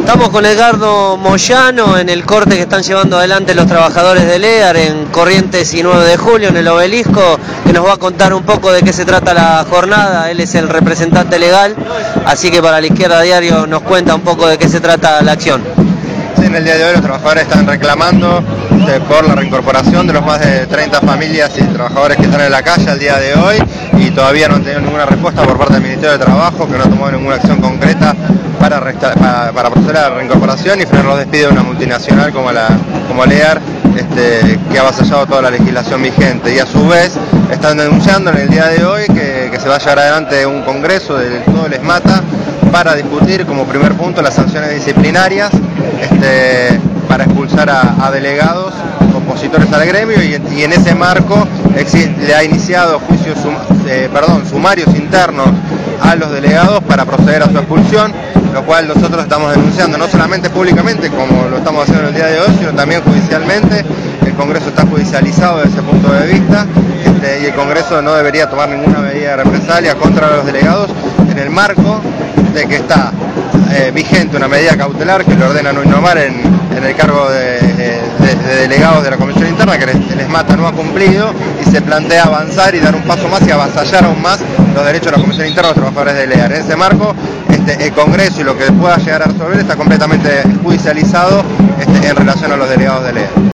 Estamos con Edgardo Moyano en el corte que están llevando adelante los trabajadores del EAR en Corrientes y 9 de Julio, en el Obelisco, que nos va a contar un poco de qué se trata la jornada. Él es el representante legal, así que para La Izquierda Diario nos cuenta un poco de qué se trata la acción. Sí, en el día de hoy los trabajadores están reclamando por la reincorporación de los más de 30 familias y trabajadores que están en la calle al día de hoy, y todavía no han tenido ninguna respuesta por parte del Ministerio de Trabajo, que no ha tomado ninguna acción concreta para proceder a la reincorporación y frenar los despidos de una multinacional como el EAR, que ha avasallado toda la legislación vigente. Y a su vez están denunciando en el día de hoy que se va a llevar adelante un congreso del todo el ESMATA para discutir como primer punto las sanciones disciplinarias para expulsar a delegados opositores al gremio, y en ese marco le ha iniciado sumarios internos a los delegados para proceder a su expulsión, lo cual nosotros estamos denunciando no solamente públicamente como lo estamos haciendo en el día de hoy, sino también judicialmente. El Congreso está judicializado desde ese punto de vista, y el Congreso no debería tomar ninguna medida de represalia contra los delegados en el marco de que está vigente una medida cautelar que le ordena no innovar en el cargo de delegados de la Comisión Interna, que el ESMATA no ha cumplido, y se plantea avanzar y dar un paso más y avasallar aún más los derechos de la Comisión Interna de los trabajadores del EAR. En ese marco, el Congreso y lo que pueda llegar a resolver está completamente judicializado en relación a los delegados del EAR.